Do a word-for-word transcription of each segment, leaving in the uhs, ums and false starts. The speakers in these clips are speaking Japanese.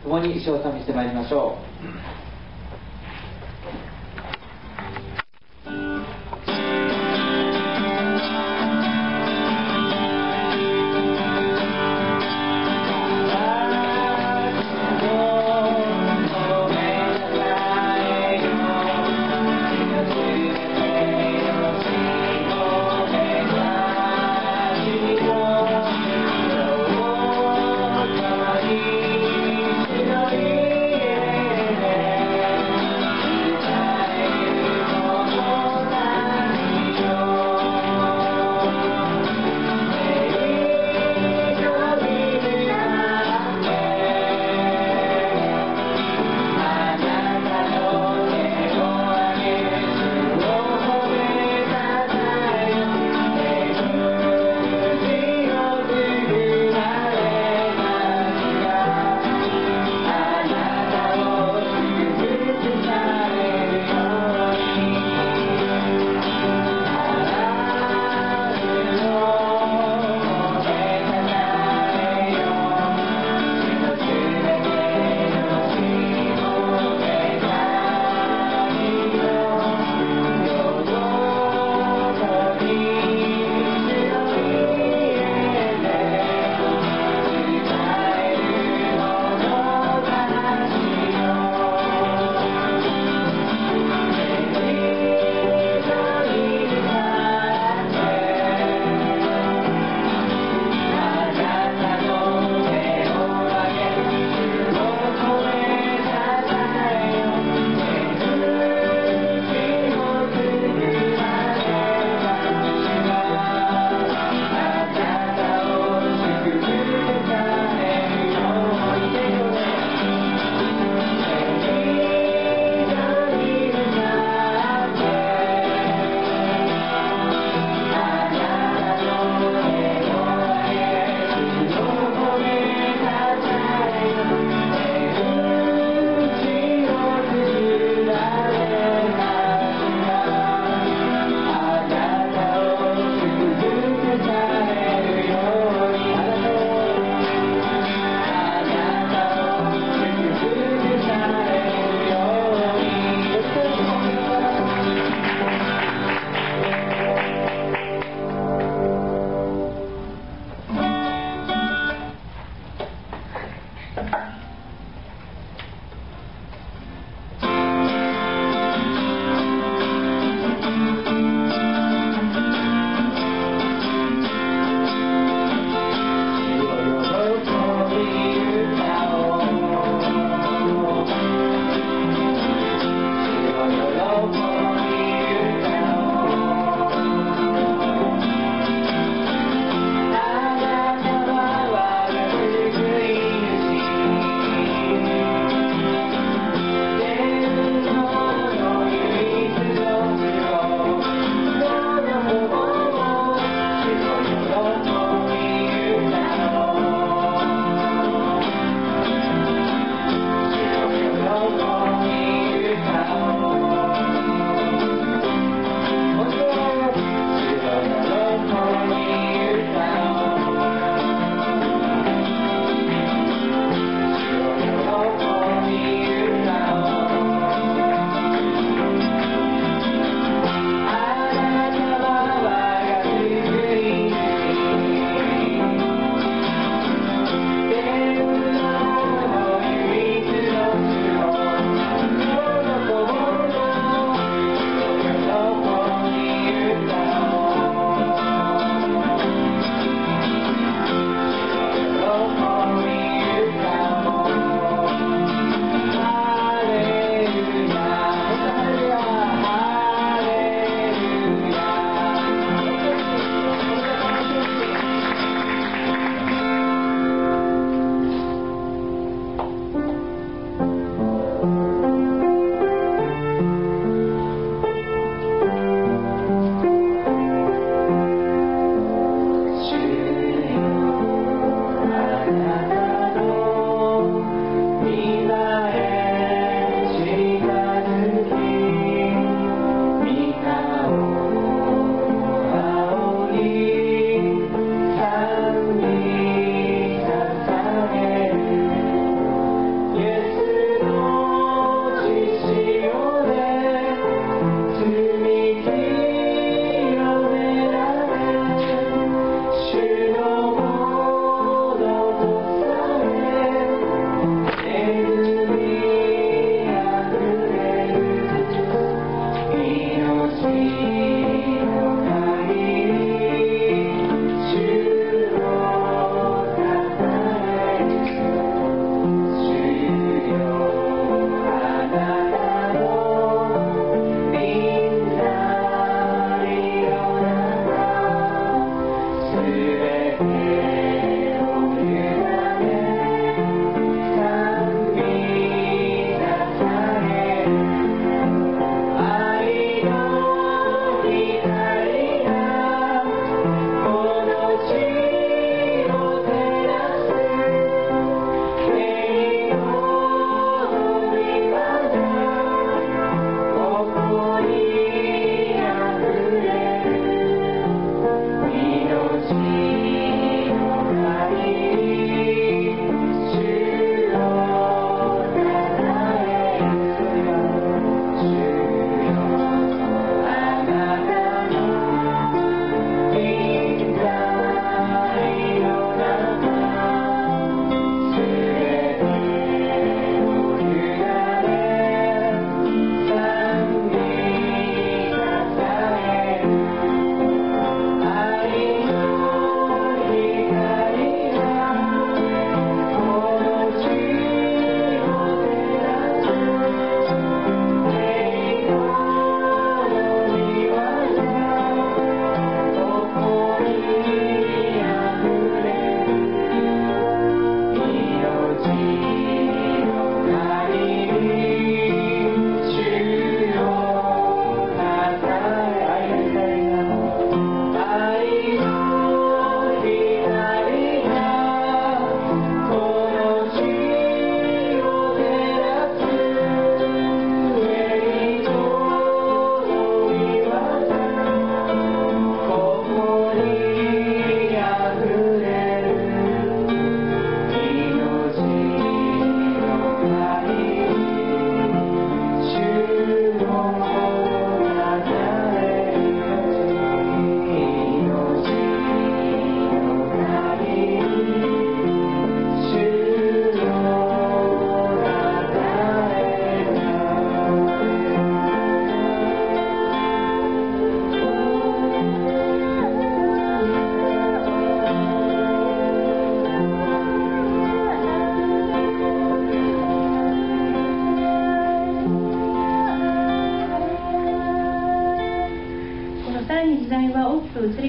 共に一生を賛美してまいりましょう。 「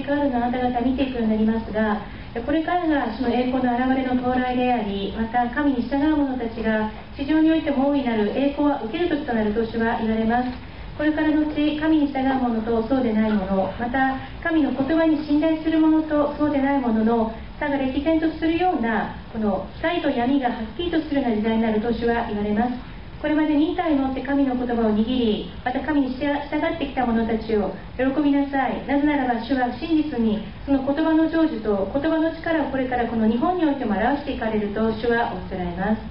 り変わるのをあなた方見ていくようになりますが、これからが主の栄光の現れの到来であり、また神に従う者たちが地上においても大いなる栄光を受ける時となると主は言われます。これからのうち神に従う者とそうでない者、また神の言葉に信頼する者とそうでない者の差が歴然とするような、この光と闇がはっきりとするような時代になると主は言われます。これまで忍耐を持って神の言葉を握り、また神に従ってきた者たちを喜びなさい。なぜならば主は真実にその言葉の成就と言葉の力をこれからこの日本においても表していかれると主はおっしゃられます。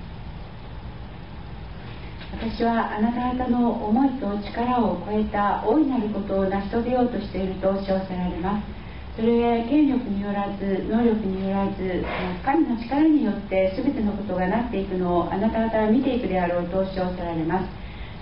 私はあなた方の思いと力を超えた大いなることを成し遂げようとしているとおっしゃられます。それへ権力によらず能力によらず神の力によって全てのことがなっていくのをあなた方は見ていくであろうとおっしゃられます。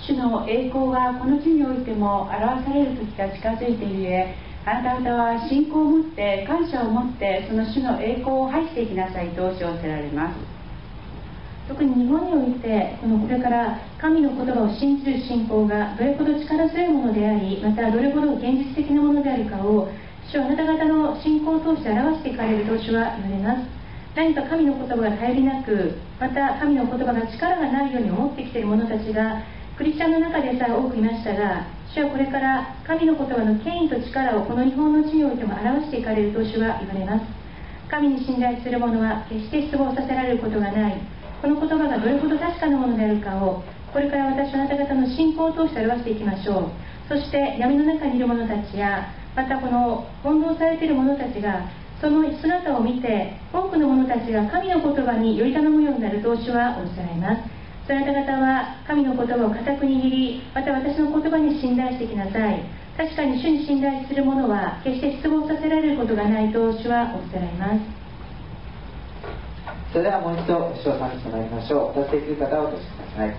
主の栄光がこの地においても表される時が近づいているゆえ、あなた方は信仰を持って感謝を持ってその主の栄光を拝していきなさいとおっしゃられます。 特に日本においてこのこれから神の言葉を信じる信仰がどれほど力強いものであり、またどれほど現実的なものであるかを主はあなた方の信仰を通して表していかれると主は言われます。何か神の言葉が頼りなく、また神の言葉が力がないように思ってきている者たちがクリスチャンの中でさえ多くいましたが、主はこれから神の言葉の権威と力をこの日本の地においても表していかれると主は言われます。神に信頼する者は決して失望させられることがない。この言葉がどれほど確かなものであるかをこれから私はあなた方の信仰を通して表していきましょう。そして闇の中にいる者たちやまたこの翻弄されている者たちがその姿を見て多くの者たちが神の言葉により頼むようになると主はおっしゃられます。それあなた方は神の言葉を固く握り、また私の言葉に信頼してきなさい。確かに主に信頼する者は決して失望させられることがないと主はおっしゃられます。 それではもう一度主を賛美してまいりましょう。歌っていく方をお越しください。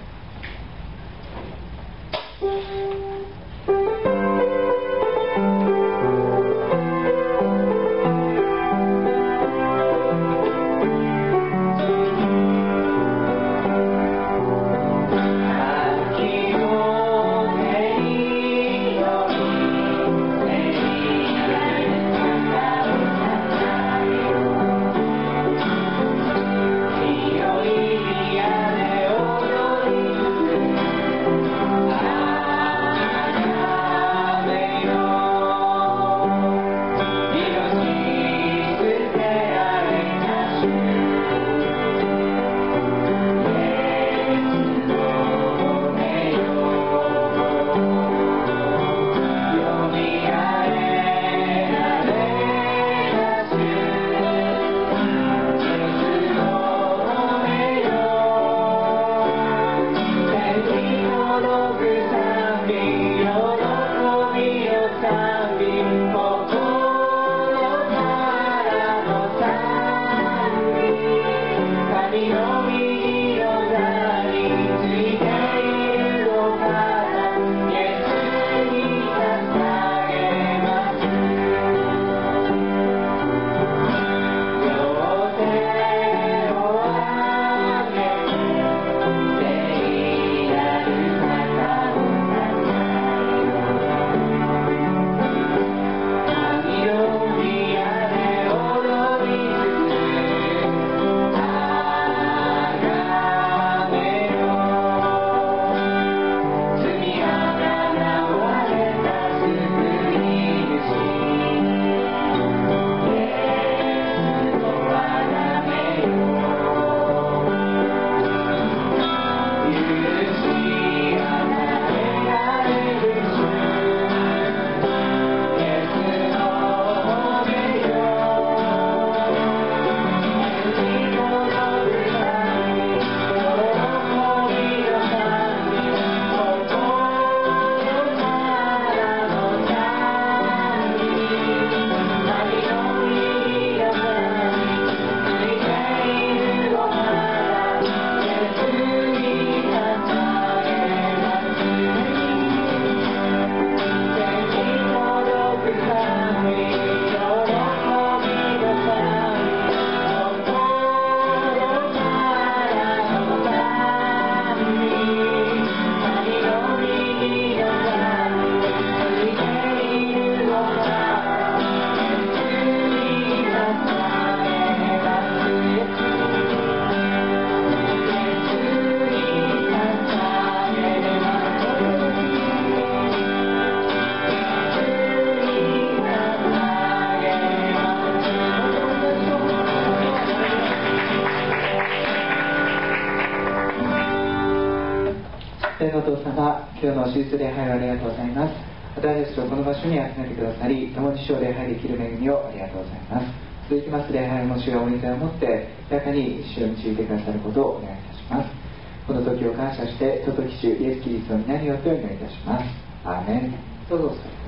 「 天のお父様、今日の手術礼拝をありがとうございます。私たちをこの場所に集めてくださり、共に主を礼拝できる恵みをありがとうございます。続きます礼拝も主がお願いを持って豊かに主を導いてくださることをお願いいたします。この時を感謝して、尊き主イエス・キリストの皆によってお願いいたします。アーメン。どうぞお座り